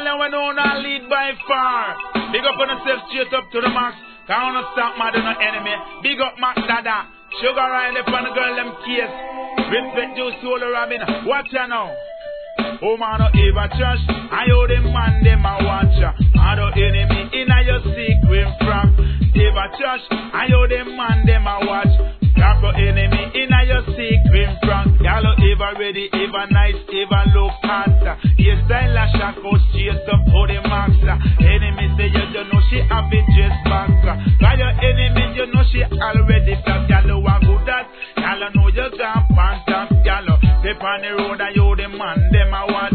tell you when you not lead by far. Big up on yourself straight up to the max. Can't stop mad on no enemy. Big up Mac Dada. Sugar Ryan up on the girl them case. Respect you Solo Robin. Watch ya now. Oh man, no ever trash. I owe them man, them a watch ya. I do enemy in a your secret from. Ever trash. I owe them man, them a watch. Grab your enemy in a your secret from. Y'all ever ready, ever nice, ever look answer. Yes, style a shot go straight up for the master. Enemy say you don't know she have it just back. By your enemy, you know she already flat. Y'all a good at. Y'all know you can't pant up. Y'all step on the road and you the man, them a watch.